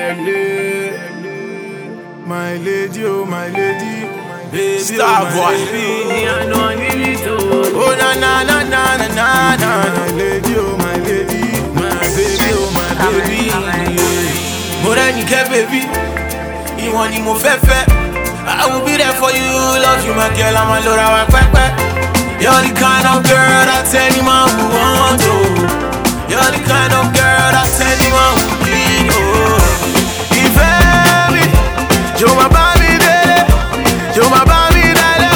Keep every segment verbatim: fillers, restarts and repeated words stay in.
My lady, oh my lady, baby, Star oh boy. lady. I know I need it too. Oh na na na na na na na. My lady, oh my lady, my baby, oh my baby. More than you care, baby. You want you more fair, fair. I will be there for you, love you, my girl. I'm a load of pepe. You're the kind of girl that any man who want to. You're the kind of girl that any man who need. Oh, if baby, you're my baby, daddy. You're my baby, daddy.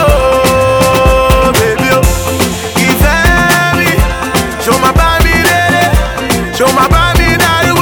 Oh, baby, oh. If baby, you're my baby, daddy. You're my baby, daddy.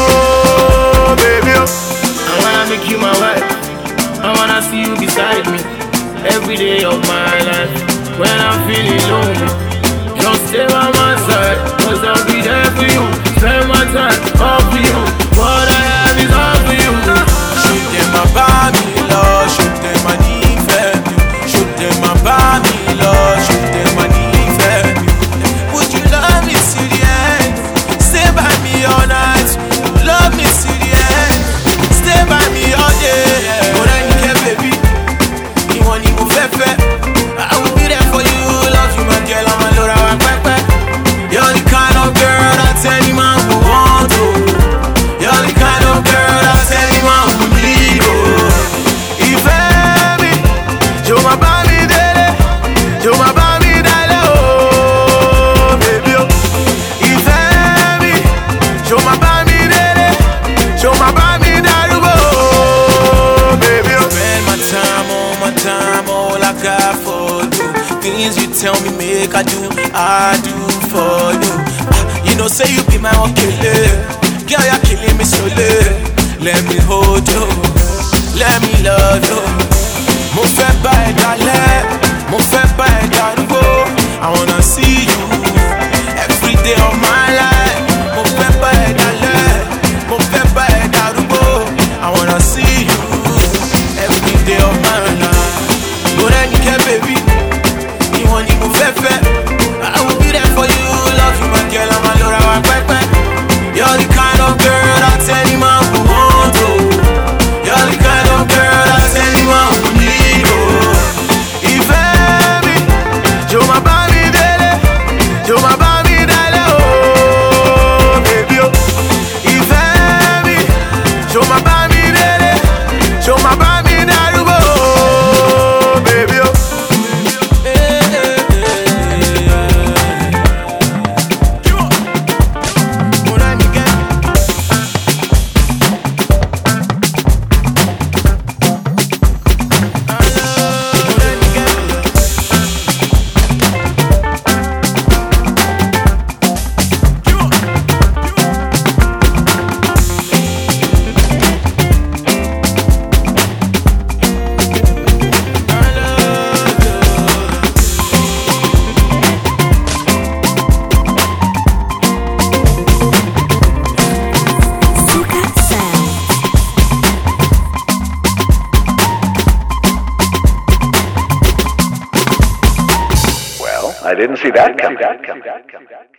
Oh, baby, oh. I wanna make you my wife. I wanna see you beside me every day of my life. When I'm feeling lonely, just stay by my side, cause I'll be there for you. Spend my time all for you. What I have is all for you. Shoot them my body, Lord. Shoot them my knee fair. Shoot them my body, Lord. Shoot them my knee fair. Would you love me to the end? Stay by me all night. Love me to the end. Stay by me all day. More than you care, baby. You want you move fair, fair. I will be there for you. Love you, my girl. I'm a load of pepe. You're the kind of girl that any man who want to. You're the kind of girl that any man who need. Oh, if baby, you're my baby, daddy. You're my baby, daddy. Oh, baby, oh. If baby, you're my baby, daddy. You're my baby, daddy. Oh, baby, oh. Spend my time, all my time, all I got for you. Things you tell me make I do, I do for you. Ah, you know say you be my one killer. Girl, you're killing me slowly. Let me hold you, let me love you. Mo fẹ́ bá ẹ dalẹ̀, mo fẹ́ bá ẹ darúgbó. I wanna see you every day of my life. Mo fẹ́ bá ẹ dalẹ̀, mo fẹ́ bá ẹ darúgbó. I wanna see you every day of my life. Go then you care, baby. You want you move fair, fair. I will be there for you, love you, my girl. I'm a load of pepe. You're the kind of girl that any man who want to. You're the kind of girl that any man who need. Oh, if baby, you're my baby, daddy. You're my baby, daddy. Oh, baby, oh. If baby, you're my baby, daddy. You're my baby, daddy. Oh, baby, oh. I didn't see that coming.